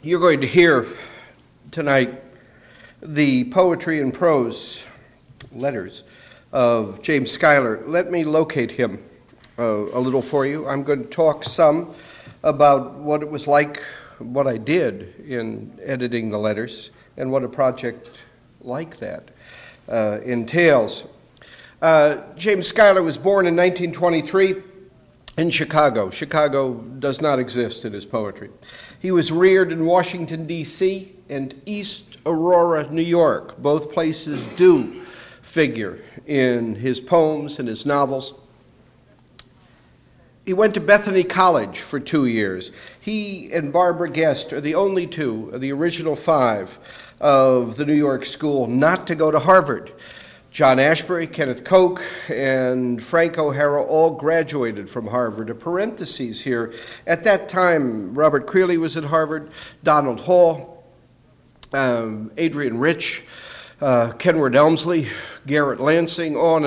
You're going to hear tonight the poetry and prose letters of James Schuyler. Let me locate him a little for you. I'm going to talk some about what it was like, what I did in editing the letters, and what a project like that entails. James Schuyler was born in 1923 in Chicago. Chicago does not exist in his poetry. He was reared in Washington, D.C. and East Aurora, New York. Both places do figure in his poems and his novels. He went to Bethany College for 2 years. He and Barbara Guest are the only two of the original five of the New York School not to go to Harvard. John Ashbery, Kenneth Koch, and Frank O'Hara all graduated from Harvard. A parenthesis here, at that time, Robert Creeley was at Harvard, Donald Hall, Adrian Rich, Kenward Elmsley, Garrett Lansing, on.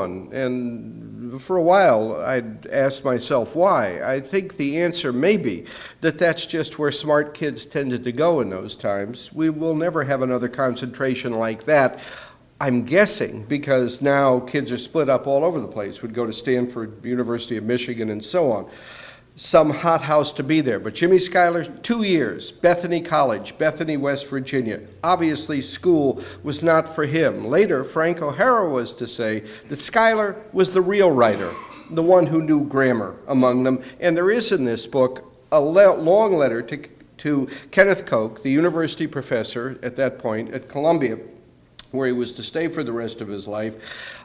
And for a while, I'd asked myself why. I think the answer may be that that's just where smart kids tended to go in those times. We will never have another concentration like that. I'm guessing because now kids are split up all over the place, would go to Stanford, University of Michigan, and so on. Some hothouse to be there. But Jimmy Schuyler, 2 years, Bethany College, Bethany, West Virginia. Obviously, school was not for him. Later, Frank O'Hara was to say that Schuyler was the real writer, the one who knew grammar among them. And there is in this book a long letter to Kenneth Koch, the university professor at that point at Columbia, where he was to stay for the rest of his life,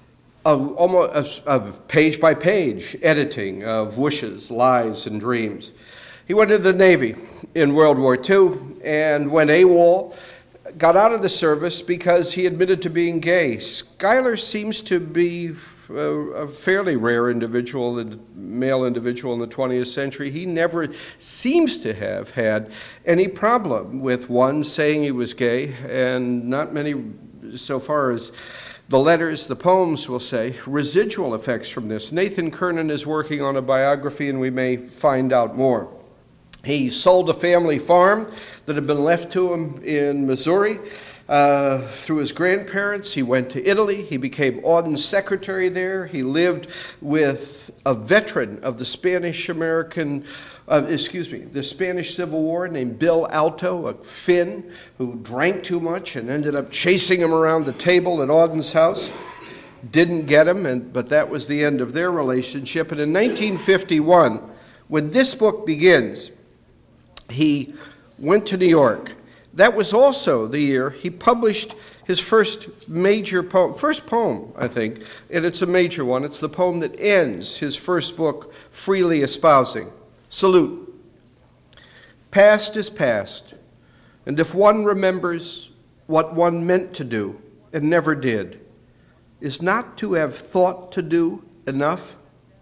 almost a page-by-page editing of wishes, lies, and dreams. He went into the Navy in World War II and went AWOL, got out of the service because he admitted to being gay. Schuyler seems to be a fairly rare individual, male individual in the 20th century. He never seems to have had any problem with one saying he was gay, and not many, so far as the letters, the poems will say, residual effects from this. Nathan Kernan is working on a biography, and we may find out more. He sold a family farm that had been left to him in Missouri through his grandparents. He went to Italy. He became Auden's secretary there. He lived with a veteran of the Spanish Civil War named Bill Alto, a Finn who drank too much and ended up chasing him around the table at Auden's house. Didn't get him, but that was the end of their relationship. And in 1951, when this book begins, he went to New York. That was also the year he published his first poem, I think, and it's a major one. It's the poem that ends his first book, Freely Espousing. Salute. Past is past, and if one remembers what one meant to do and never did, is not to have thought to do enough?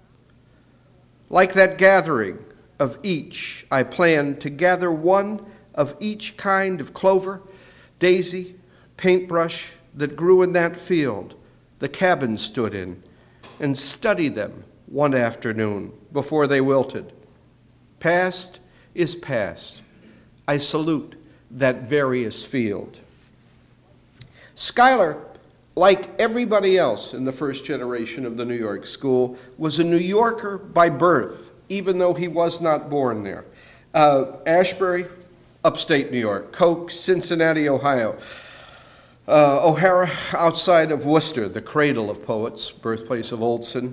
Like that gathering of each, I planned to gather one of each kind of clover, daisy, paintbrush that grew in that field the cabin stood in, and study them one afternoon before they wilted. Past is past. I salute that various field. Schuyler, like everybody else in the first generation of the New York School, was a New Yorker by birth, even though he was not born there. Ashbery, upstate New York. Koch, Cincinnati, Ohio. O'Hara, outside of Worcester, the cradle of poets, birthplace of Olson,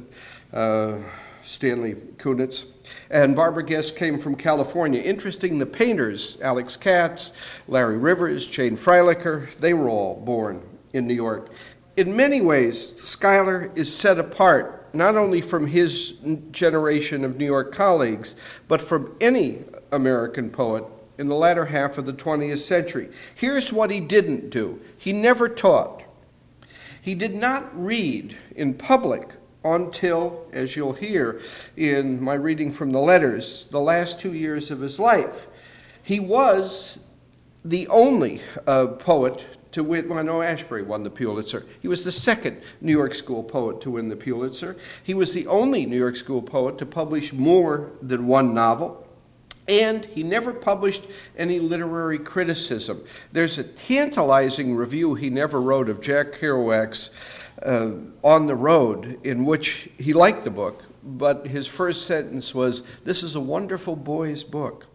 Stanley Kunitz. And Barbara Guest came from California. Interesting, the painters, Alex Katz, Larry Rivers, Jane Freilicher, they were all born in New York. In many ways, Schuyler is set apart, not only from his generation of New York colleagues, but from any American poet in the latter half of the 20th century. Here's what he didn't do. He never taught. He did not read in public until, as you'll hear in my reading from the letters, the last 2 years of his life. He was the only poet to win. Well, no, Ashbery won the Pulitzer. He was the second New York School poet to win the Pulitzer. He was the only New York School poet to publish more than one novel. And he never published any literary criticism. There's a tantalizing review he never wrote of Jack Kerouac's On the Road, in which he liked the book, but his first sentence was, "This is a wonderful boy's book."